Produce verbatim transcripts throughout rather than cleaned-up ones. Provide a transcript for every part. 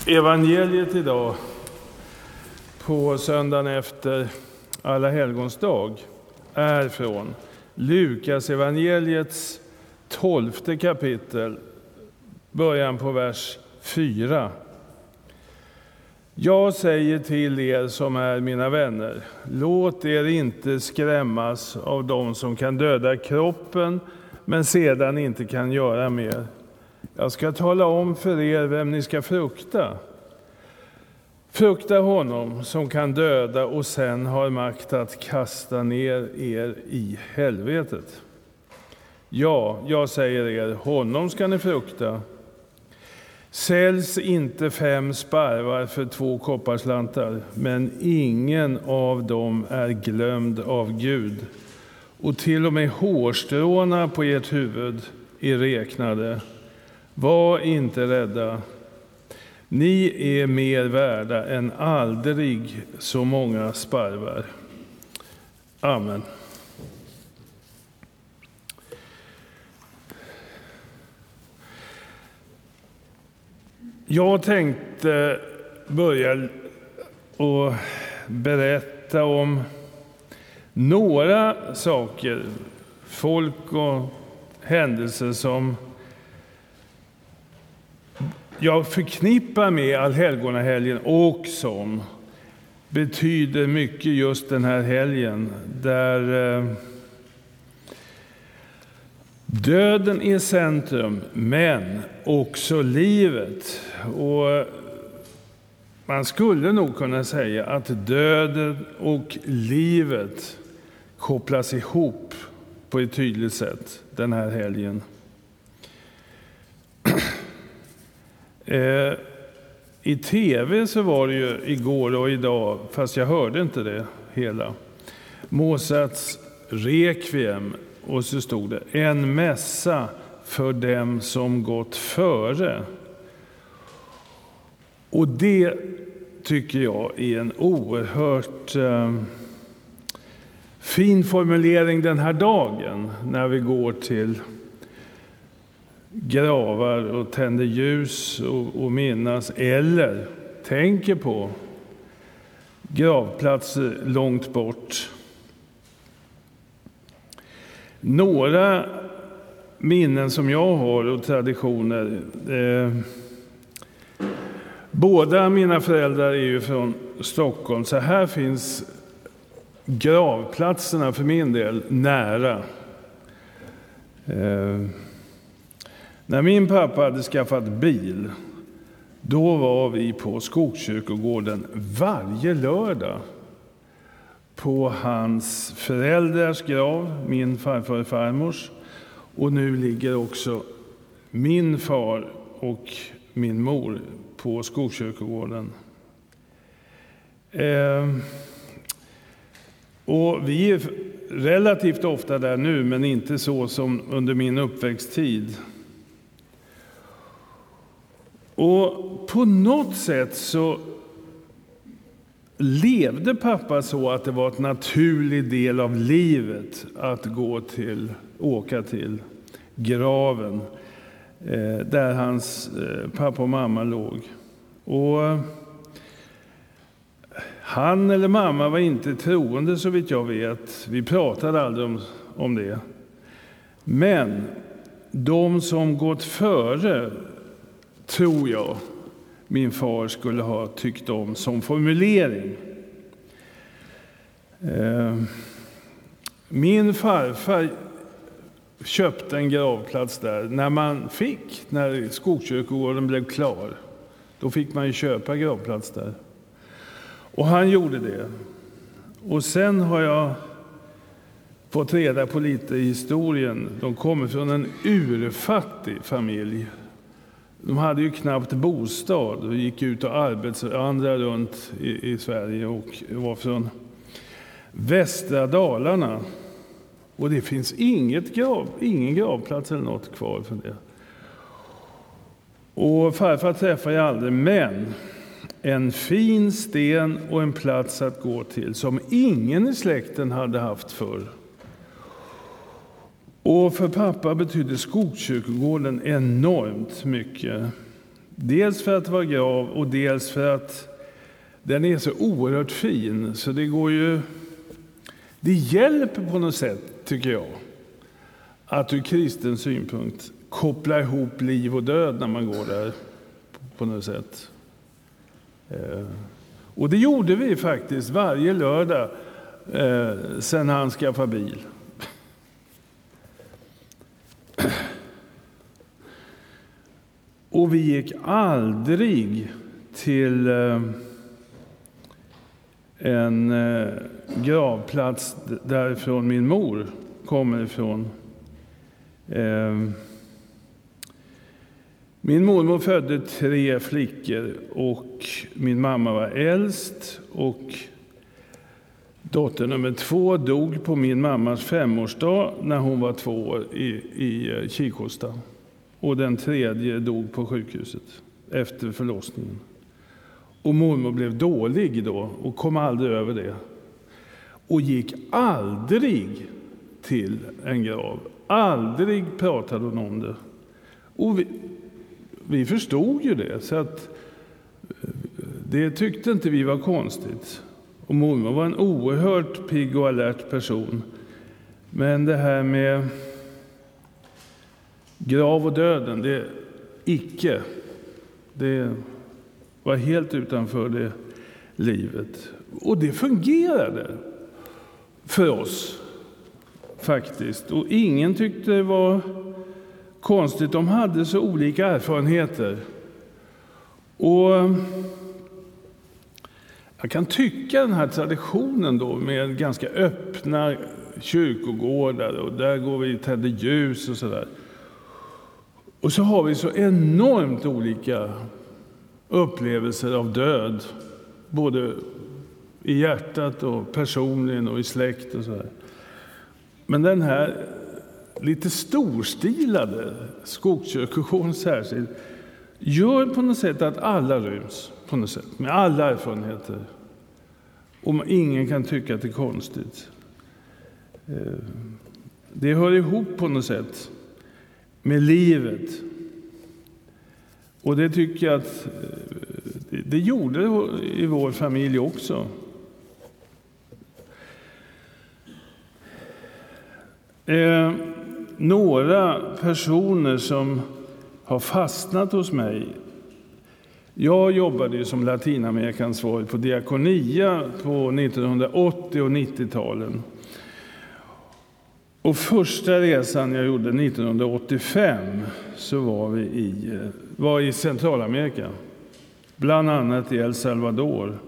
Evangeliet idag på söndagen efter Alla helgons dag är från Lukas evangeliets tolfte kapitel, början på vers fyra. Jag säger till er som är mina vänner, låt er inte skrämmas av dem som kan döda kroppen men sedan inte kan göra mer. Jag ska tala om för er vem ni ska frukta. Frukta honom som kan döda och sen har makt att kasta ner er i helvetet. Ja, jag säger er, honom ska ni frukta. Säljs inte fem sparvar för två kopparslantar, men ingen av dem är glömd av Gud. Och till och med hårstråna på ert huvud är räknade. Var inte rädda. Ni är mer värda än aldrig så många sparvar. Amen. Jag tänkte börja och berätta om några saker, folk och händelser som jag förknippar med allhelgonahelgen och som betyder mycket just den här helgen, där eh, döden är centrum men också livet. Och man skulle nog kunna säga att döden och livet kopplas ihop på ett tydligt sätt den här helgen. Eh, I tv så var det ju igår och idag, fast jag hörde inte det hela, Mozarts Requiem, och så stod det en mässa för dem som gått före. Och det tycker jag är en oerhört eh, fin formulering den här dagen, när vi går till gravar och tänder ljus och, och minnas, eller tänker på gravplatser långt bort. Några minnen som jag har och traditioner. Eh, båda mina föräldrar är ju från Stockholm, så här finns gravplatserna för min del nära. Eh, När min pappa hade skaffat bil, då var vi på Skogskyrkogården varje lördag på hans föräldrars grav, min farfar och farmors. Och nu ligger också min far och min mor på Skogskyrkogården. Eh, och vi är relativt ofta där nu, men inte så som under min uppväxttid. Och på något sätt så levde pappa så att det var en naturlig del av livet att gå till, åka till graven eh, där hans eh, pappa och mamma låg. Och han eller mamma var inte troende, så vitt jag vet. Vi pratade aldrig om, om det. Men de som gått före, tror jag min far skulle ha tyckt om som formulering. Min farfar köpte en gravplats där när man fick, när Skogskyrkogården blev klar. Då fick man ju köpa gravplats där. Och han gjorde det. Och sen har jag fått reda på lite i historien. De kommer från en urfattig familj. De hade ju knappt bostad och gick ut och arbetsvandrade runt i, i Sverige och var från västra Dalarna. Och det finns inget grav, ingen gravplats eller något kvar för det. Och farfar träffade jag aldrig, men en fin sten och en plats att gå till som ingen i släkten hade haft förr. Och för pappa betydde Skogskyrkogården enormt mycket. Dels för att vara grav och dels för att den är så oerhört fin. Så det går ju... Det hjälper på något sätt, tycker jag, att ur kristen synpunkt koppla ihop liv och död när man går där på något sätt. Och det gjorde vi faktiskt varje lördag eh, sen han skaffade bil. Och vi gick aldrig till eh, en eh, gravplats därifrån min mor kommer ifrån. Eh, min mormor födde tre flickor och min mamma var äldst, och dotter nummer två dog på min mammas femårsdag när hon var två år i, i Kikhosta. Och den tredje dog på sjukhuset efter förlossningen. Och mormor blev dålig då och kom aldrig över det. Och gick aldrig till en grav. Aldrig pratade hon om det. Och vi, vi förstod ju det. Så att det tyckte inte vi var konstigt. Och mormor var en oerhört pigg och alert person. Men det här med grav och döden, det icke. Det var helt utanför det livet. Och det fungerade för oss faktiskt. Och ingen tyckte det var konstigt. De hade så olika erfarenheter. Och jag kan tycka den här traditionen då med ganska öppna kyrkogårdar, och där går vi och tänder ljus och sådär. Och så har vi så enormt olika upplevelser av död, både i hjärtat och personligen och i släkt och så här. Men den här lite storstilade skogskyrkogården särskilt gör på något sätt att alla ryms på något sätt, med alla erfarenheter. Och ingen kan tycka att det är konstigt. Det hör ihop på något sätt med livet. Och det tycker jag att det gjorde i vår familj också. Eh, några personer som har fastnat hos mig. Jag jobbade ju som latinamerikansvarig på Diakonia på nittonhundraåttio- och nittio-talen. Och första resan jag gjorde nittonhundraåttiofem så var vi i, var i Centralamerika. Bland annat i El Salvador.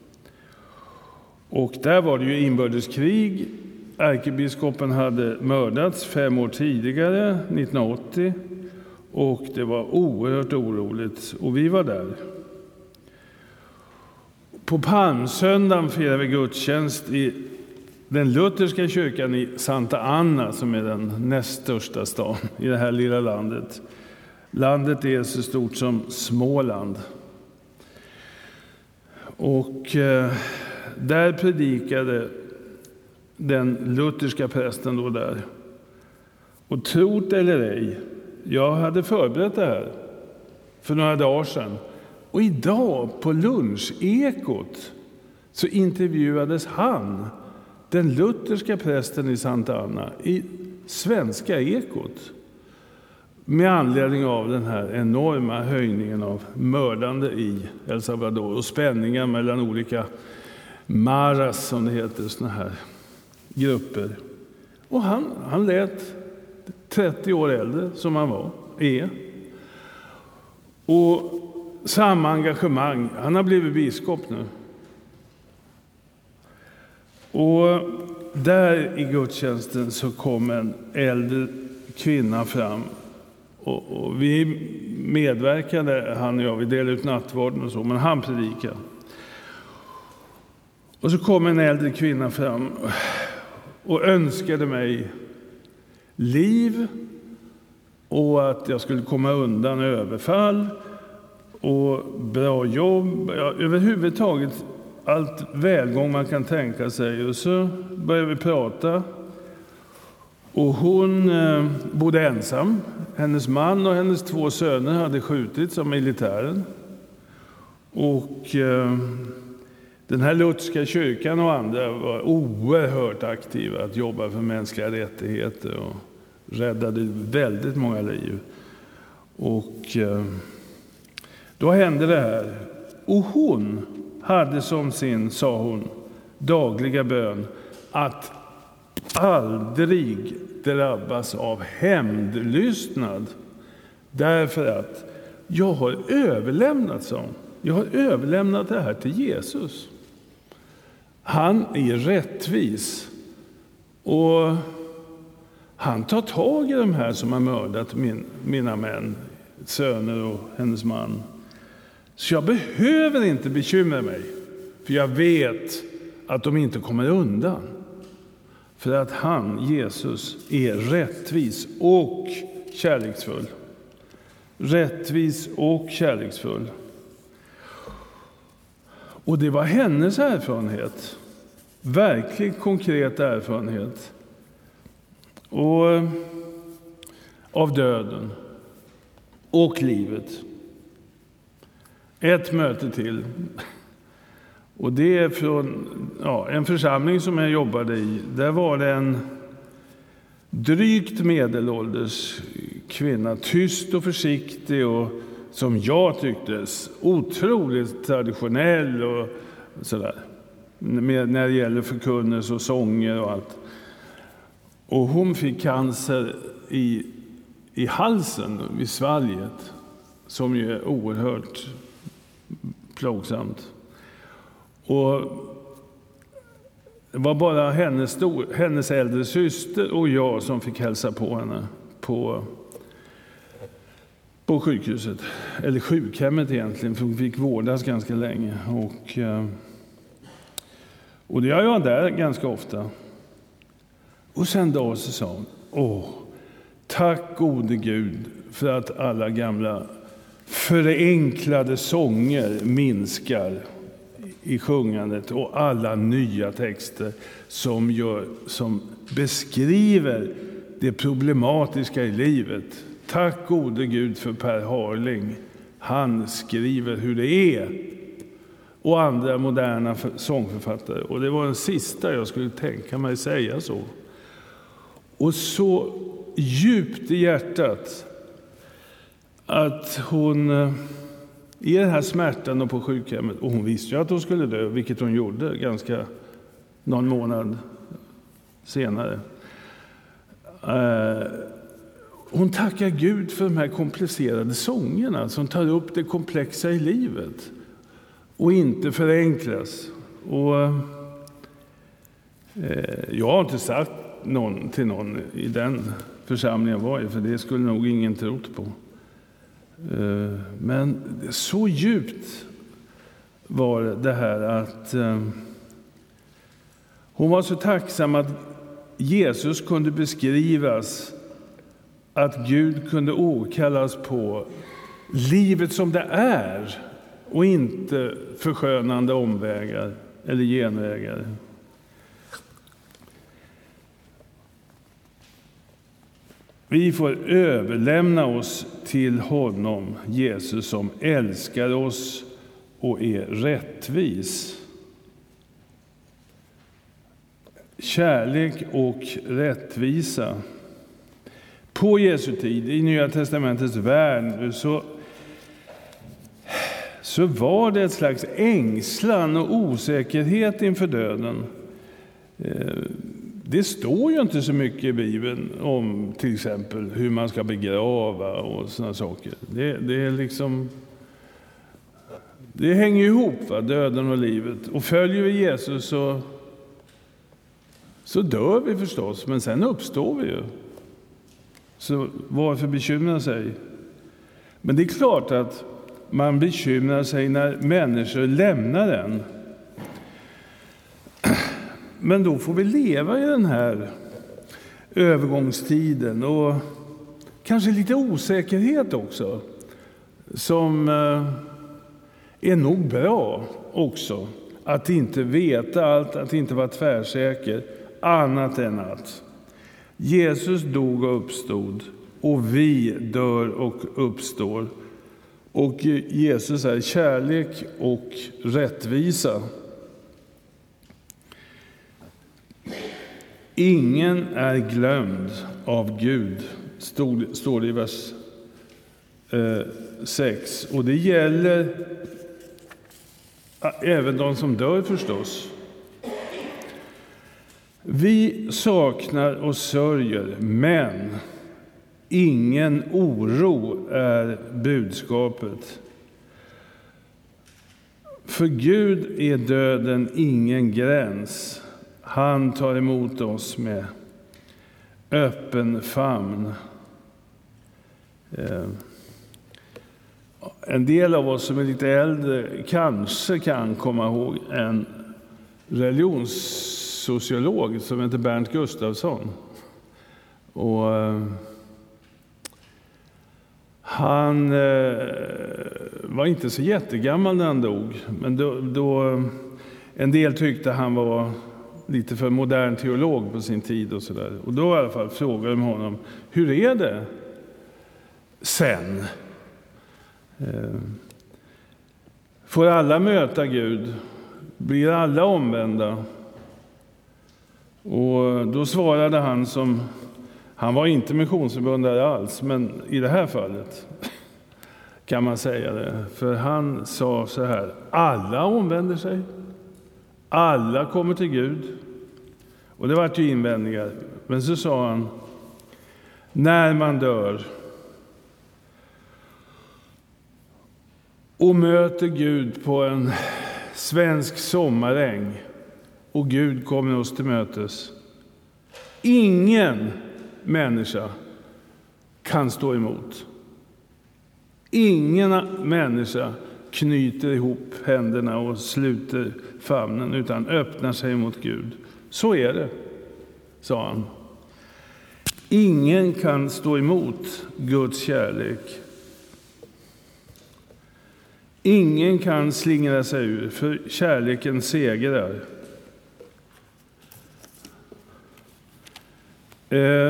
Och där var det ju inbördeskrig. Ärkebiskopen hade mördats fem år tidigare, nittonhundraåttio. Och det var oerhört oroligt. Och vi var där. På palmsöndagen firade vi gudstjänst i den lutherska kyrkan i Santa Ana, som är den näst största stan i det här lilla landet. Landet är så stort som Småland. Och eh, där predikade den lutherska prästen då där. Och trot eller ej, jag hade förberett det här för några dagar sedan. Och idag på lunchekot så intervjuades han, den lutherska prästen i Santa Ana, i Svenska Ekot. Med anledning av den här enorma höjningen av mördande i El Salvador och spänningar mellan olika maras, som det heter, såna här grupper. Och han, han lät trettio år äldre som han var, är. Och samma engagemang. Han har blivit biskop nu. Och där i gudstjänsten så kom en äldre kvinna fram. Och, och vi medverkade, han och jag, vi delade ut nattvarden och så, men han predikade. Och så kom en äldre kvinna fram och önskade mig liv och att jag skulle komma undan överfall och bra jobb. Ja, överhuvudtaget allt välgång man kan tänka sig. Och så började vi prata. Och hon eh, bodde ensam. Hennes man och hennes två söner hade skjutits av militären. Och eh, den här lutherska kyrkan och andra var oerhört aktiva att jobba för mänskliga rättigheter och räddade väldigt många liv. Och eh, då hände det här. Och hon hade som sin, sa hon, dagliga bön att aldrig drabbas av hämndlystnad. Därför att jag har överlämnat, sa hon. Jag har överlämnat det här till Jesus. Han är rättvis. Och han tar tag i de här som har mördat min, mina män, söner och hennes man. Så jag behöver inte bekymra mig. För jag vet att de inte kommer undan. För att han, Jesus, är rättvis och kärleksfull. Rättvis och kärleksfull. Och det var hennes erfarenhet. Verkligt konkret erfarenhet. Och av döden och livet. Ett möte till. Och det är från ja, en församling som jag jobbade i. Där var det en drygt medelålders kvinna. Tyst och försiktig och som jag tyckte otroligt traditionell och sådär. När det gäller förkunnelse och sånger och allt. Och hon fick cancer i, i halsen, vid svalget. Som ju är oerhört plågsamt. Och det var bara hennes, stor, hennes äldre syster och jag som fick hälsa på henne på, på sjukhuset. Eller sjukhemmet egentligen, för hon fick vårdas ganska länge. Och, och det gör jag där ganska ofta. Och sen då så sa hon, åh, tack gode Gud för att alla gamla förenklade sånger minskar i sjungandet och alla nya texter som, gör, som beskriver det problematiska i livet. Tack gode Gud för Per Harling. Han skriver hur det är. Och andra moderna sångförfattare. Och det var den sista jag skulle tänka mig säga så. Och så djupt i hjärtat att hon i den här smärtan och på sjukhemmet, och hon visste ju att hon skulle dö, vilket hon gjorde ganska någon månad senare. Eh, hon tackar Gud för de här komplicerade sångerna som tar upp det komplexa i livet och inte förenklas. Och eh, jag har inte sagt någon till någon i den församlingen var i, för det skulle nog ingen trott på. Men så djupt var det här att hon var så tacksam att Jesus kunde beskrivas, att Gud kunde åkallas på livet som det är och inte förskönande omvägar eller genvägar. Vi får överlämna oss till honom, Jesus, som älskar oss och är rättvis. Kärlek och rättvisa. På Jesu tid, i Nya testamentets värld, så, så var det ett slags ängslan och osäkerhet inför döden. Det står ju inte så mycket i Bibeln om till exempel hur man ska begrava och såna saker. Det, det är liksom, det hänger ihop, va? Döden och livet. Och följer vi Jesus så, så dör vi förstås, men sen uppstår vi ju. Så varför bekymra sig? Men det är klart att man bekymrar sig när människor lämnar en. Men då får vi leva i den här övergångstiden och kanske lite osäkerhet också, som är nog bra också. Att inte veta allt, att inte vara tvärsäker, annat än att Jesus dog och uppstod, och vi dör och uppstår. Och Jesus är kärlek och rättvisa. Ingen är glömd av Gud, stod, står det i vers eh, sex. Och det gäller även de som dör förstås. Vi saknar och sörjer, men ingen oro är budskapet. För Gud är döden ingen gräns. Han tar emot oss med öppen famn. En del av oss som är lite äldre kanske kan komma ihåg en religionssociolog som heter Bernt Gustafsson. Och han var inte så jättegammal när han dog, men då, då en del tyckte han var lite för modern teolog på sin tid och sådär. Och då i alla fall frågade de honom, hur är det sen? Får alla möta Gud? Blir alla omvända? Och då svarade han som, han var inte missionsförbundare alls, men i det här fallet kan man säga det. För han sa så här, alla omvänder sig. Alla kommer till Gud. Och det var ju invändningar. Men så sa han, när man dör och möter Gud på en svensk sommaräng och Gud kommer oss till mötes, ingen människa kan stå emot. Ingen människa knyter ihop händerna och sluter famnen, utan öppnar sig mot Gud. Så är det, sa han. Ingen kan stå emot Guds kärlek. Ingen kan slingra sig ur, för kärleken segrar. Eh,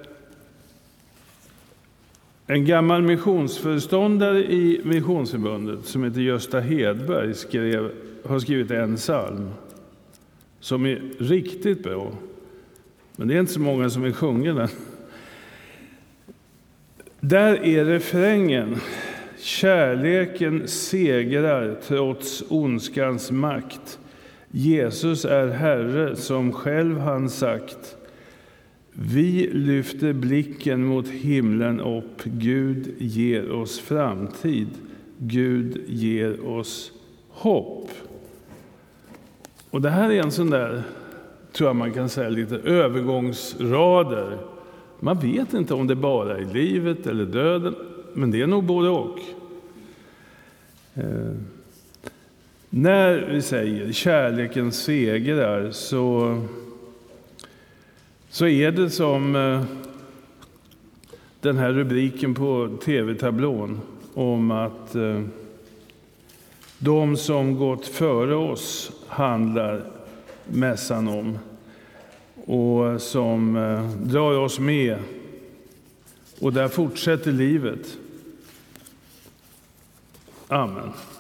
en gammal missionsföreståndare i Missionsförbundet som heter Gösta Hedberg skrev, har skrivit en psalm som är riktigt bra. Men det är inte så många som vill sjunga den. Där är refrängen: kärleken segrar trots ondskans makt. Jesus är Herre som själv han sagt. Vi lyfter blicken mot himlen upp. Gud ger oss framtid. Gud ger oss hopp. Och det här är en sån där, tror jag man kan säga, lite övergångsrader. Man vet inte om det bara är livet eller döden, men det är nog både och. Eh, när vi säger kärleken segrar, så, så är det som eh, den här rubriken på tv-tablån om att eh, de som gått före oss handlar mässan om, och som eh, drar oss med, och där fortsätter livet. Amen.